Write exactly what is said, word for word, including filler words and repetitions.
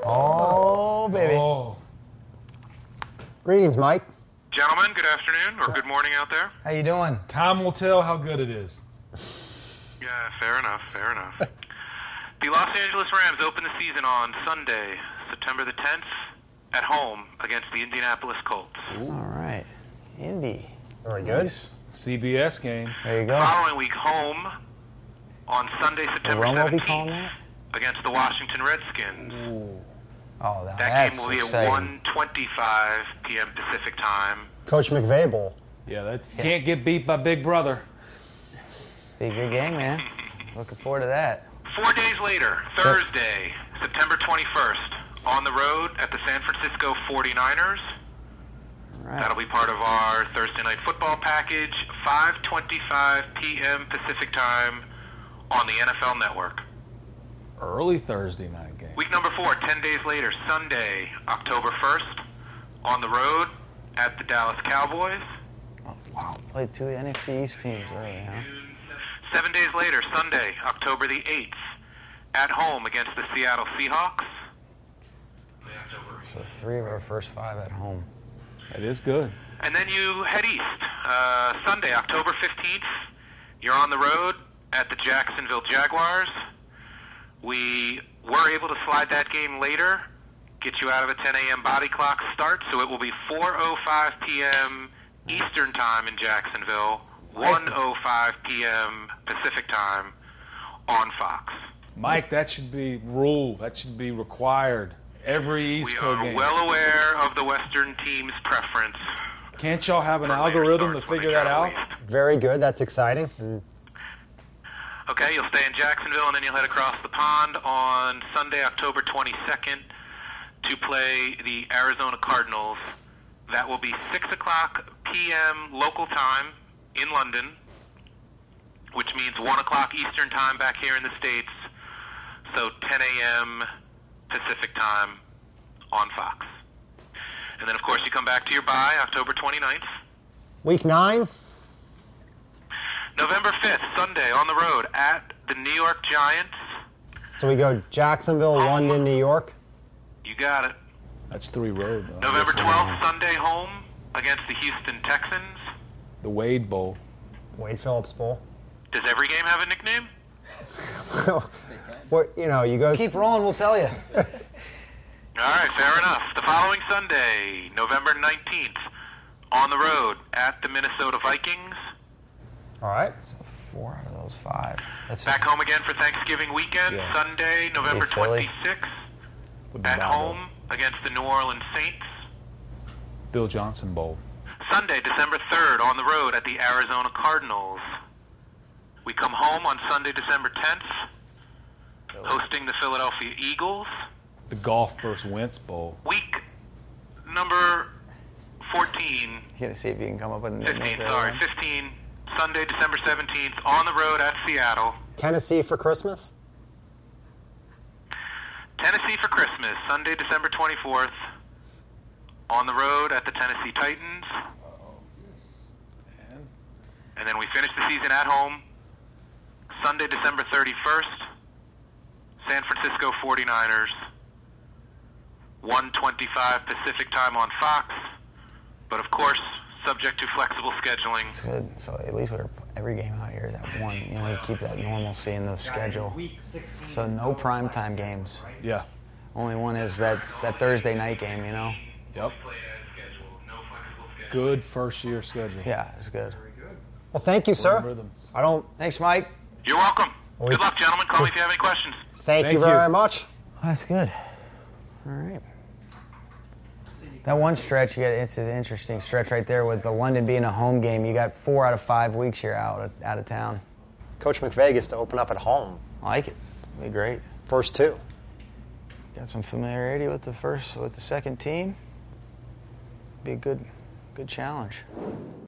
Oh, baby. Oh. Greetings, Mike. Gentlemen, good afternoon or good morning out there. How you doing? Time will tell how good it is. Yeah, fair enough, fair enough. The Los Angeles Rams open the season on Sunday, September the tenth, at home against the Indianapolis Colts. All right. Indy. Very good. C B S game. There you go. Following week, home on Sunday, September Rome will be calling seventeenth, that? against the Washington Redskins. Ooh. Oh, that, That that's game will be exciting. at one twenty-five p.m. Pacific time. Coach McVay Bowl. Yeah, that's can't get beat by Big Brother. Be a good game, man. Looking forward to that. Four days later, Thursday, September twenty-first, on the road at the San Francisco forty-niners. All right. That'll be part of our Thursday night football package, five twenty-five p.m. Pacific time on the N F L Network. Early Thursday night game. Week number four, ten days later, Sunday, October first, on the road at the Dallas Cowboys. Oh, wow. Played two N F C East teams early, huh? Seven days later, Sunday, October the eighth, at home against the Seattle Seahawks. So three of our first five at home. That is good. And then you head east. Uh, Sunday, October fifteenth, you're on the road at the Jacksonville Jaguars. We were able to slide that game later, get you out of a ten a.m. body clock start, so it will be four oh five p.m. Eastern time in Jacksonville, one oh five p.m. Pacific time on Fox. Mike, that should be rule. That should be required. Every East We Coast are game. well aware of the Western team's preference. Can't y'all have an for later algorithm to starts when figure they that travel out? east. Very good. That's exciting. Okay, you'll stay in Jacksonville, and then you'll head across the pond on Sunday, October twenty-second, to play the Arizona Cardinals. That will be six o'clock p.m. local time in London, which means one o'clock Eastern time back here in the States, so ten a.m. Pacific time on Fox. And then, of course, you come back to your bye, October twenty-ninth. Week nine. November fifth, Sunday, on the road at the New York Giants. So we go Jacksonville, London, New York. You got it. That's three road. though. November twelfth, Sunday, home against the Houston Texans. The Wade Bowl. Wade Phillips Bowl. Does every game have a nickname? Well, you know, you go. Keep rolling, we'll tell you. All right, fair enough. The following Sunday, November nineteenth, on the road at the Minnesota Vikings. All right. So four out of those five. That's Back home again for Thanksgiving weekend, Yeah. Sunday, November Hey, Philly. twenty-sixth, Would be at Bible. home against the New Orleans Saints. Bill Johnson Bowl. Sunday, December third, on the road at the Arizona Cardinals. We come home on Sunday, December tenth, hosting the Philadelphia Eagles. The Golf versus Wentz Bowl. Week number fourteen, You gotta see if you can come up with a nickname. fifteen, for sorry, everyone. fifteen, Sunday, December seventeenth, on the road at Seattle. Tennessee for Christmas. Tennessee for Christmas, Sunday, December twenty-fourth, on the road at the Tennessee Titans. And And then we finish the season at home, Sunday, December thirty-first, San Francisco forty-niners, one twenty-five Pacific time on Fox, but of course, subject to flexible scheduling. It's good. So at least we're every game out here is at one. You know, you keep that normalcy in the schedule. So no primetime games. yeah. Only one is that's that Thursday night game. You know. Yep. Good first year schedule. Yeah, it's good. Well, thank you, sir. Rhythm. I don't. Thanks, Mike. You're welcome. We- Good luck, gentlemen. Call me if you have any questions. Thank, Thank you very you. much. That's good. All right. That one stretch, you got it's an interesting stretch right there with the London being a home game. You got four out of five weeks you're out of, out of town. Coach McVay gets to open up at home. I like it. It'll be great. First two. Got some familiarity with the first with the second team. Be a good good challenge.